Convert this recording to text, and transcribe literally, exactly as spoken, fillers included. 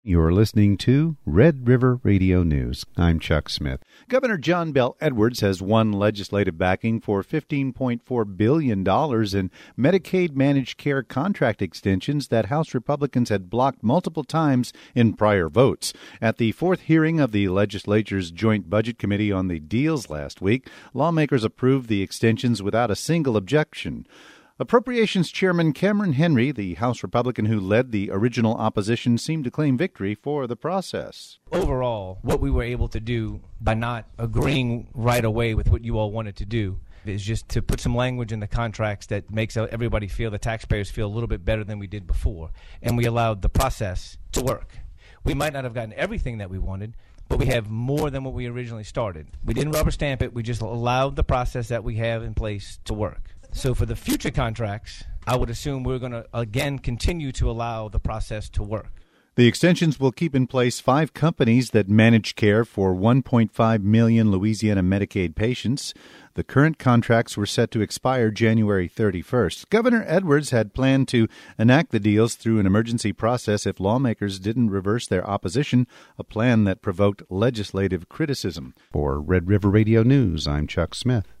You're listening to Red River Radio News. I'm Chuck Smith. Governor John Bel Edwards has won legislative backing for fifteen point four billion dollars in Medicaid managed care contract extensions that House Republicans had blocked multiple times in prior votes. At the fourth hearing of the legislature's Joint Budget Committee on the deals last week, lawmakers approved the extensions without a single objection. Appropriations Chairman Cameron Henry, the House Republican who led the original opposition, seemed to claim victory for the process. Overall, what we were able to do by not agreeing right away with what you all wanted to do is just to put some language in the contracts that makes everybody feel, the taxpayers feel a little bit better than we did before. And we allowed the process to work. We might not have gotten everything that we wanted, but we have more than what we originally started. We didn't rubber stamp it. We just allowed the process that we have in place to work. So for the future contracts, I would assume we're going to, again, continue to allow the process to work. The extensions will keep in place five companies that manage care for one point five million Louisiana Medicaid patients. The current contracts were set to expire January thirty-first. Governor Edwards had planned to enact the deals through an emergency process if lawmakers didn't reverse their opposition, a plan that provoked legislative criticism. For Red River Radio News, I'm Chuck Smith.